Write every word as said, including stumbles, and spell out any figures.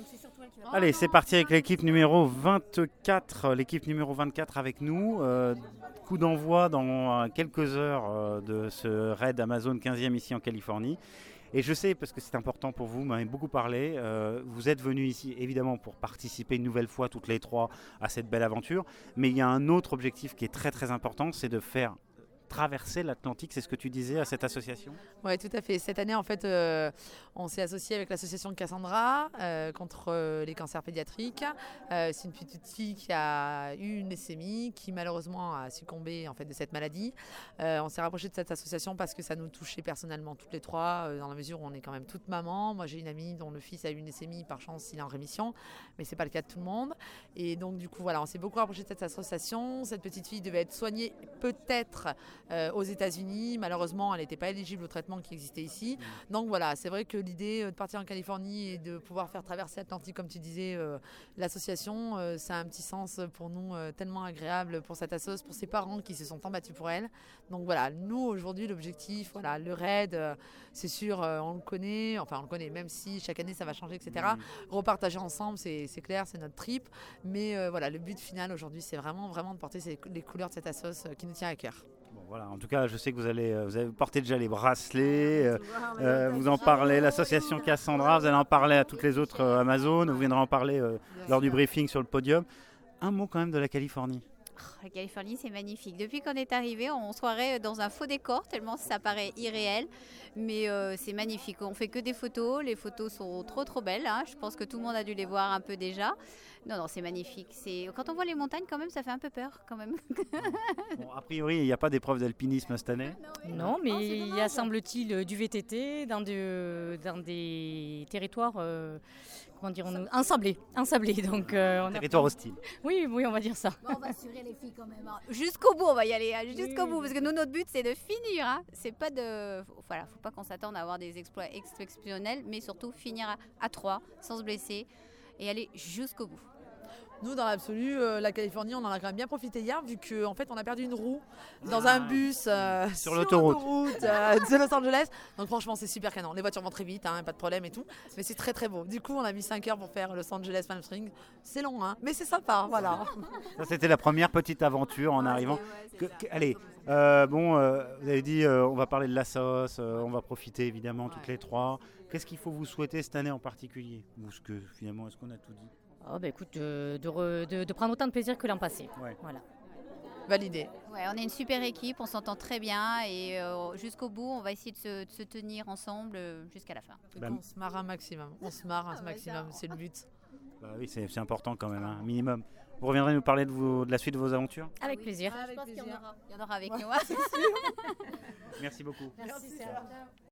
c'est surtout elle qui va... Allez, c'est parti avec l'équipe numéro vingt-quatre. L'équipe numéro vingt-quatre avec nous. Euh, coup d'envoi dans quelques heures euh, de ce raid Amazon quinzième ici en Californie. Et je sais, parce que c'est important pour vous, vous m'avez beaucoup parlé, euh, vous êtes venus ici évidemment pour participer une nouvelle fois toutes les trois à cette belle aventure. Mais il y a un autre objectif qui est très très important, c'est de faire traverser l'Atlantique, c'est ce que tu disais à cette association ? Oui, tout à fait. Cette année, en fait, euh, on s'est associé avec l'association Cassandra euh, contre euh, les cancers pédiatriques. Euh, c'est une petite fille qui a eu une leucémie, qui malheureusement a succombé en fait de cette maladie. Euh, on s'est rapproché de cette association parce que ça nous touchait personnellement toutes les trois, euh, dans la mesure où on est quand même toutes mamans. Moi, j'ai une amie dont le fils a eu une leucémie, par chance, il est en rémission, mais c'est pas le cas de tout le monde. Et donc, du coup, voilà, on s'est beaucoup rapproché de cette association. Cette petite fille devait être soignée peut-être Euh, aux États-Unis. Malheureusement, elle n'était pas éligible au traitement qui existait ici. Donc voilà, c'est vrai que l'idée de partir en Californie et de pouvoir faire traverser l'Atlantique, comme tu disais, euh, l'association, euh, ça a un petit sens pour nous euh, tellement agréable pour cette assoce, pour ses parents qui se sont tant battus pour elle. Donc voilà, nous aujourd'hui, l'objectif, voilà, le raid, euh, c'est sûr, euh, on le connaît, enfin on le connaît, même si chaque année ça va changer, et cetera. Mmh. Repartager ensemble, c'est, c'est clair, c'est notre trip. Mais euh, voilà, le but final aujourd'hui, c'est vraiment, vraiment de porter ces, les couleurs de cette assoce euh, qui nous tient à cœur. Bon, voilà. En tout cas, je sais que vous allez, vous avez porté déjà les bracelets, euh, euh, vous en parlez, l'association Cassandra, vous allez en parler à toutes les autres euh, Amazon, vous viendrez en parler euh, lors du briefing sur le podium. Un mot quand même de la Californie. La Californie, c'est magnifique. Depuis qu'on est arrivé, on se croirait dans un faux décor, tellement ça paraît irréel. Mais euh, c'est magnifique. On fait que des photos. Les photos sont trop, trop belles. Hein. Je pense que tout le monde a dû les voir un peu déjà. Non, non, c'est magnifique. C'est... Quand on voit les montagnes, quand même, ça fait un peu peur, quand même. Bon, a priori, il n'y a pas d'épreuve d'alpinisme cette année. Non, mais oh, il y a, semble-t-il, du V T T dans, de, dans des territoires... Euh, comment dirons-nous, ensablés, ensablés, donc euh, on territoire a... hostile. Oui, oui, on va dire ça. Bon, on va assurer les filles quand même. Hein. Jusqu'au bout, on va y aller, hein, jusqu'au oui, bout, parce que nous, notre but, c'est de finir. Hein. C'est pas de, voilà, faut pas qu'on s'attende à avoir des exploits exceptionnels, mais surtout finir à, à trois, sans se blesser, et aller jusqu'au bout. Nous, dans l'absolu, euh, la Californie, on en a quand même bien profité hier, vu qu'en en fait, on a perdu une roue dans ah, un bus euh, sur, sur l'autoroute, l'autoroute euh, de Los Angeles. Donc franchement, c'est super canon. Les voitures vont très vite, hein, pas de problème et tout. Mais c'est très très beau. Du coup, on a mis cinq heures pour faire Los Angeles Palm Springs. C'est long, hein, mais c'est sympa, voilà. Ça, c'était la première petite aventure en ah, arrivant. Ouais, que, que, allez, euh, bon, euh, vous avez dit, euh, on va parler de la sauce, euh, on va profiter évidemment ouais. toutes les trois. Qu'est-ce qu'il faut vous souhaiter cette année en particulier ? Ou ce que finalement, est-ce qu'on a tout dit ? Oh bah écoute, de, de, re, de, de prendre autant de plaisir que l'an passé. Ouais. Voilà. Validé. Ouais, on est une super équipe, on s'entend très bien et euh, jusqu'au bout, on va essayer de se, de se tenir ensemble euh, jusqu'à la fin. Bah, on se marre un maximum. On se marre un maximum, c'est le but. Bah oui, c'est, c'est important quand même, un hein, minimum. Vous reviendrez nous parler de, vos, de la suite de vos aventures ? Avec oui, plaisir. Ah, je pense qu'il y en aura, il y en aura avec ouais, nous. Merci beaucoup. Merci, Merci